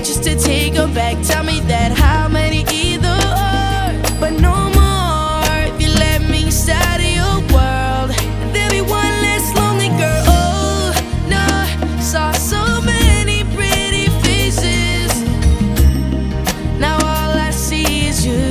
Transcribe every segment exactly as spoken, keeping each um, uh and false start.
just to take her back. Tell me that how many either or, but no more. If you let me inside of your world, there'll be one less lonely girl. Oh no, saw so many pretty faces, now all I see is you.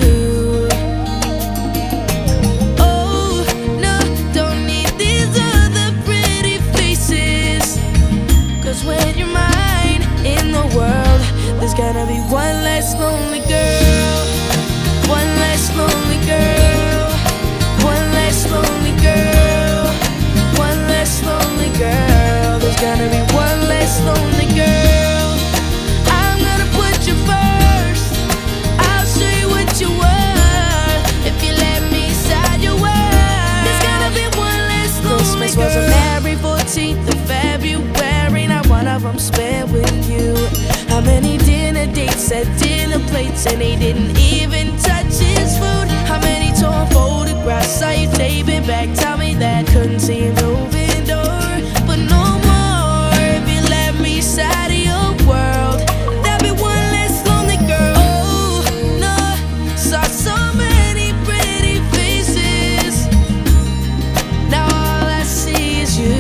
Oh no, don't need these other pretty faces, 'cause when you're mine in the world, there's gotta be one less lonely girl, one less lonely girl, one less lonely girl, one less lonely girl. There's gotta be one less lonely girl. I'm gonna put you first, I'll show you what you worth if you let me inside your world. There's gotta be one less lonely Christmas girl. Was on every fourteenth of February, not one of them spent with you. How many dinner dates at dinner plates and he didn't even touch his food? How many torn photographs saw you taping back? Tell me that couldn't seem to open door, but no more. If you let me inside of your world, there'll be one less lonely girl. Oh no, saw so many pretty faces, now all I see is you.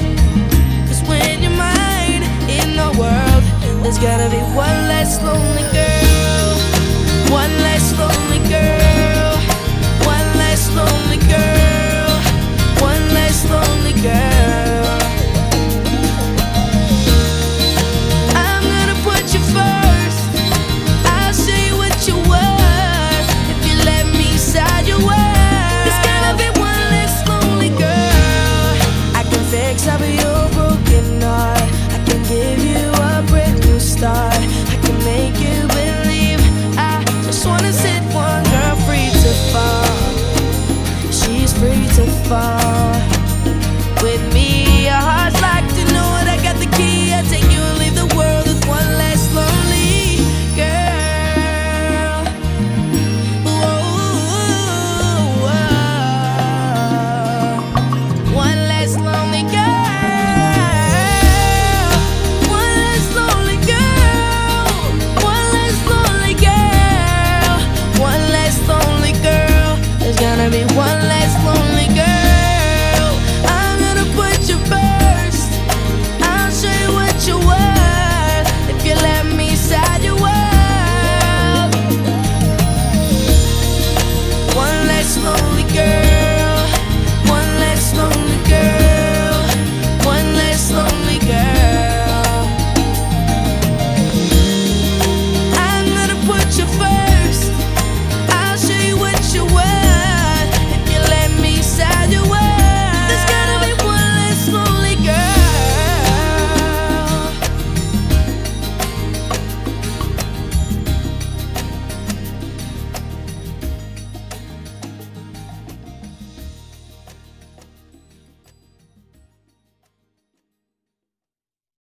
There's gotta be one less lonely girl.